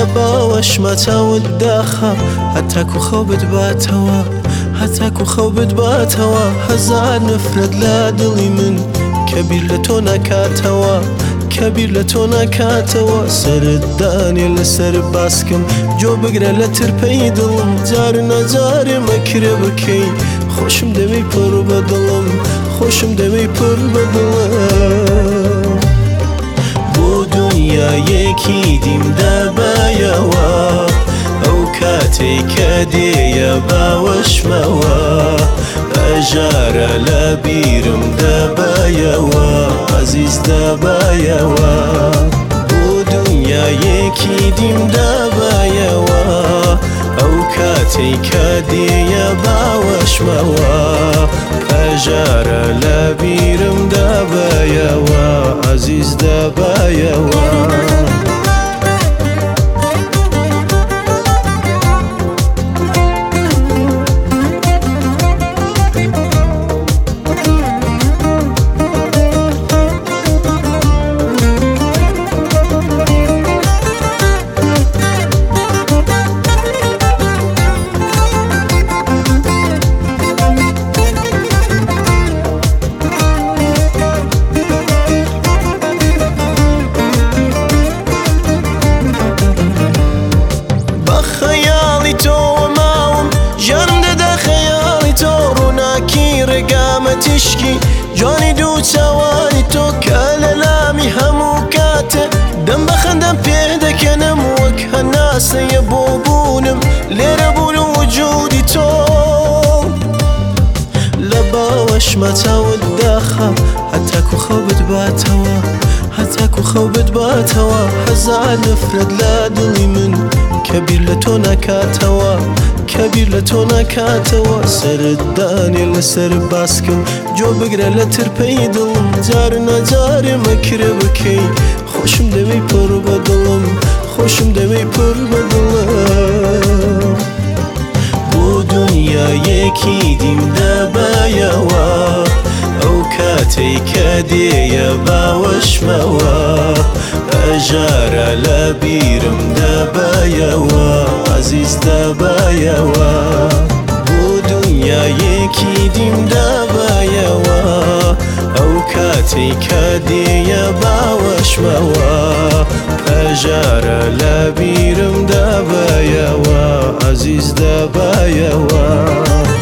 باوەش مەچاوت داخە هەتاکو خەو بتباتەوە هەتاکو خەو بتباتەوە هەزار نفرەت لە دڵی من کەبیر لە تۆ ناکاتەوە کەبیر لە تۆ ناکاتەوە سەرت دانێ لەسەر باسکەم جۆ بگرە لە ترپەی دڵم جار نەجارێ مەکرێ بکەی خۆشم دەوێی پڕ بە دڵم خۆشم دەوێی پڕ بە دڵم بۆ دونیایەکی دیم دەبایەوە ئەو کاتێک کە دێیە باوەشمەوە ئەژارە لە بیرم دەبایەوە عەزیز دەبایەوە بۆ دونیایەکی دیم دەبایەوە ئەو کاتێک کە دێیە باوەشمەوە ئەژارە لە بیرم دەبایەوە عەزیز دەبایەوە تشکی جانی دوو چاوانی تۆ کە لە لامی هەموو کاتە دەم بەخەندەم پێ دەکەنم وەک هەناسەیە بۆ بوونم لێرە بوون و وجودی تۆ لە باوەش مەچاوت داخە هەتاکو خەو بتباتەوە هەتاکو خەو بتباتەوە هەزار نفرەت لە دڵی من کەبیر لە تۆ ناکاتەوە کەبیر لە تۆ ناکاتەوە سەرت دانێ لەسەر باسکەم جۆ بگرە لە ترپەی دڵم جار نەجارێ مەکرێ بکەی خۆشم دەوێی پڕ بە دڵم خۆشم دەوێی پڕ بە دڵم بۆ دونیایەکی دیم دەبایەوە ئەو کاتێک کە دێیە باوەشمەوە ئەژارە لە بیرم دەبایەوە عەزیز دەبایەوە بۆ دونیایەکی دیم دەبایەوە ئەو کاتێک کە دێیە باوەشمەوە ئەژارە لە بیرم دەبایەوە عەزیز دەبایەوە